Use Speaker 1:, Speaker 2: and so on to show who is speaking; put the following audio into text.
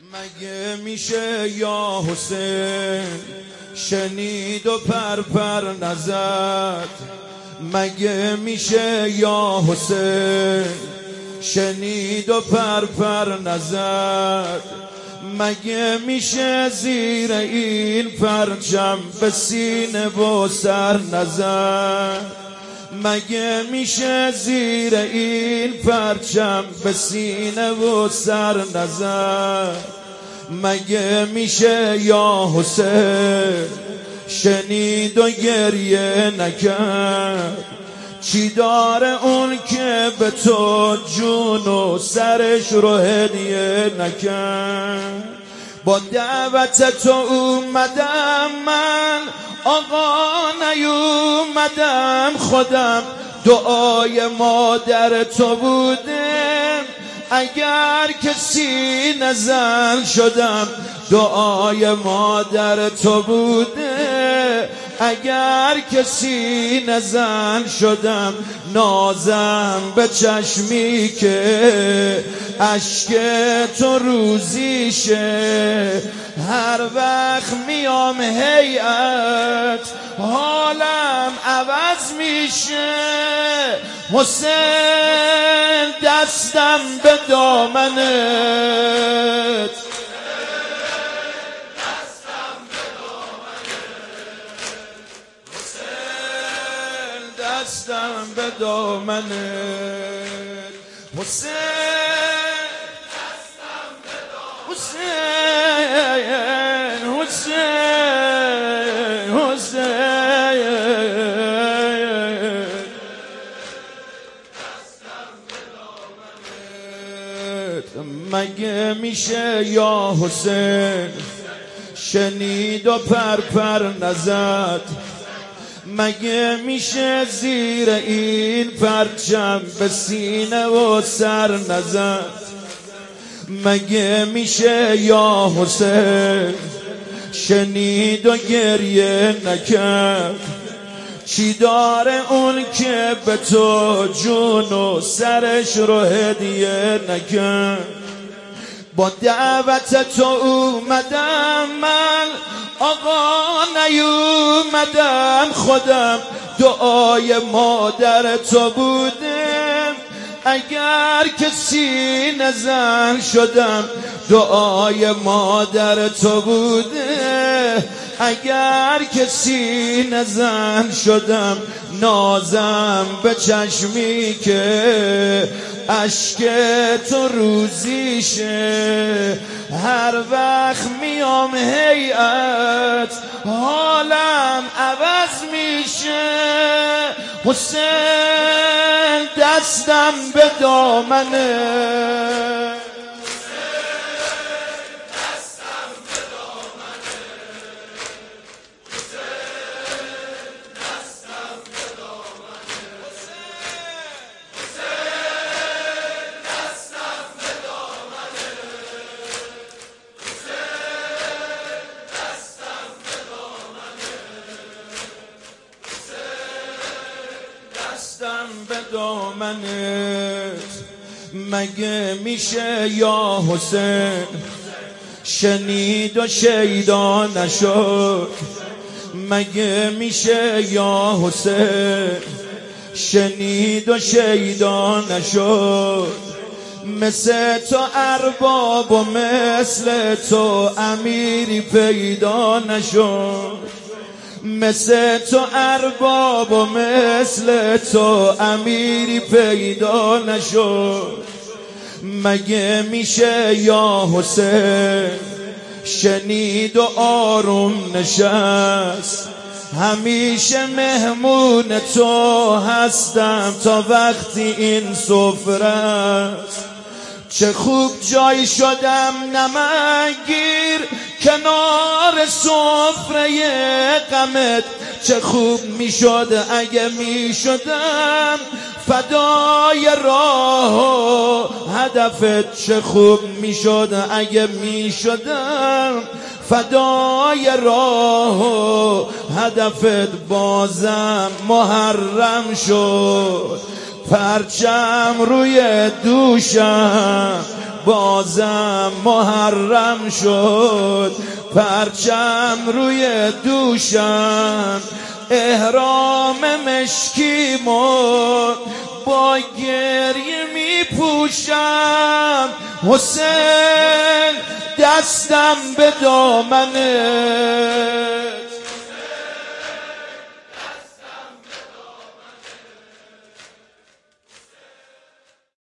Speaker 1: مگه میشه یا حسین شنید و پر نزد؟ مگه میشه یا حسین شنید و پر نزد؟ مگه میشه زیر این پرچم به سینه و سر نزد؟ مگه میشه زیر این پرچم به سینه و سر نزد؟ مگه میشه یا حسین شنید و گریه نکرد؟ چی داره اون که به تو جون و سرش رو هدیه نکرد؟ با دعوت تو اومدم من آقا، نیومدم خودم، دعای مادر تو بودم. اگر کسی نزن شدم دعای مادر تو بوده. اگر کسی نزن شدم نازم به چشمی که اشک تو روزیشه. هر وقت میام هیئت حالم عوض میشه. حسین دستم به دامنت، دستم به دامنت، حسین دستم به دامنت، حسین دستم به دامنت. مگه میشه یا حسین شنید و پر نزد؟ مگه میشه زیر این پرچم به سینه و سر نزد؟ مگه میشه یا حسین شنید و گریه نکرد؟ چی داره اون که به تو جون و سرش رو هدیه نکرد؟ با دعوت تو اومدم من آقا، نیومدم خودم، دعای مادر تو بودم. اگر کسی نزن شدم دعای مادر تو بوده. اگر کسی نزن شدم نازم به چشمی که اشک تو روزیشه. هر وقت میام هیئت حالم عوض میشه. حسین دستم به دامنه، دستم به دامنت. مگه میشه یا حسین شنید و شیدا نشد؟ مگه میشه یا حسین شنید و شیدا نشد؟ مثل تو ارباب و مثل تو امیری پیدا نشد. مثل تو ارباب و مثل تو امیری پیدا نشد. مگه میشه یا حسین شنید و آروم نشست؟ همیشه مهمون تو هستم تا وقتی این سفره است. چه خوب جای شدم نمکگیر کنار سفره غمت. چه خوب میشد اگه میشدم فدای راه و هدفت. چه خوب میشد اگه میشدم فدای راه و هدفت. بازم محرم شد پرچم روی دوشم، بازم محرم شد، پرچم روی دوشم، احرام مشکیمو با گریه می پوشم. حسین دستم به دامنه